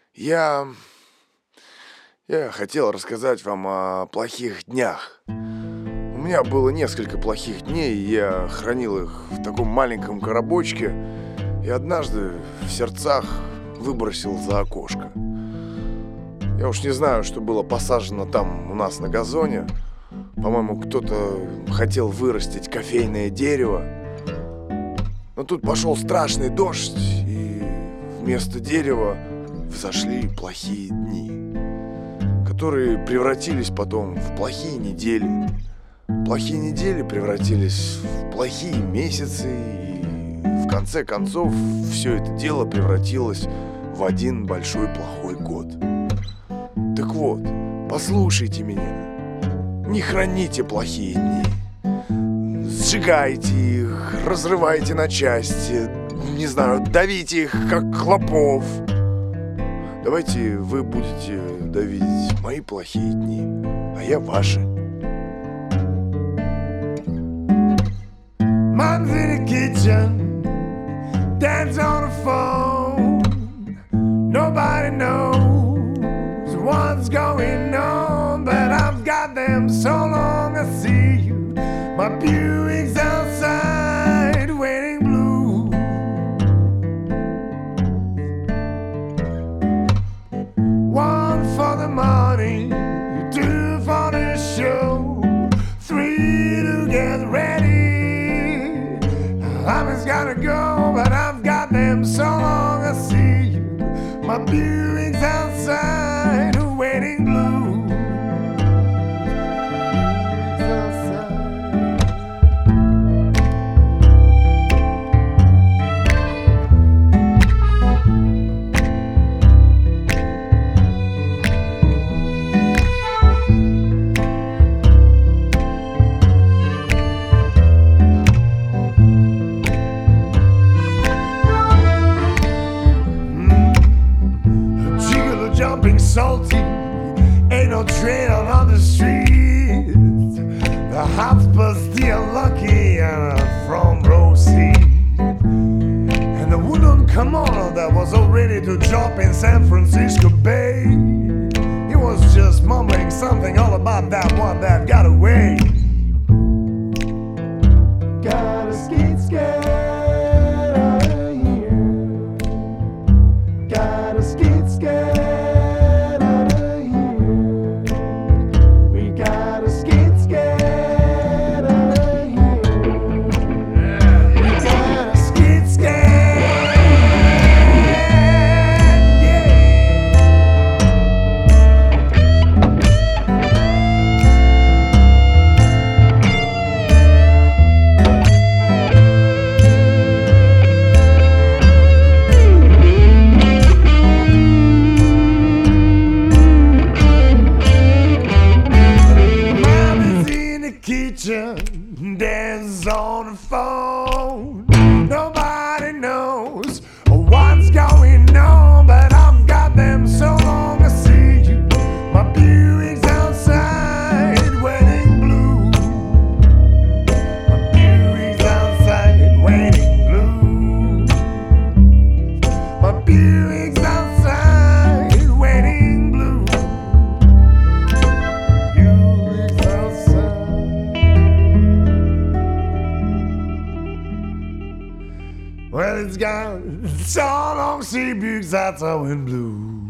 Я я хотел рассказать вам о плохих днях. У меня было несколько плохих дней, и я хранил их в таком маленьком коробочке и однажды в сердцах выбросил за окошко. Я уж не знаю, что было посажено там у нас на газоне. По-моему, кто-то хотел вырастить кофейное дерево. Но тут пошел страшный дождь, и вместо дерева взошли плохие дни, которые превратились потом в плохие недели. Плохие недели превратились в плохие месяцы, и в конце концов все это дело превратилось в один большой плохой год. Так вот, послушайте меня. Не храните плохие дни. Сжигайте их, разрывайте на части, не знаю, давите их, как клопов. Давайте вы будете давить мои плохие дни, а я ваши. Mom's in the kitchen, Dad's on the phone. Nobody knows what's going on, but I've got them so long I see you. My Buick's outside waiting blue. One for the money, two for the show, three to get ready. I just gotta go, but I've got them so long I see you. My Buick's outside waiting blue. Jumping salty, ain't no train on the street. The hot's but still lucky and a front row seat. And the wooden kimono that was all ready to drop in San Francisco Bay. He was just mumbling something all about that one that got away. Gotta skate out of here. Gotta skate. Dad's on the phone. Nobody knows what's going on, but I've got them so long I see you. My Buick's outside waiting blue. My Buick's outside waiting blue. My Buick's outside waiting blue. Buick's outside. Well, it's got so long, see Buick's outside in blue.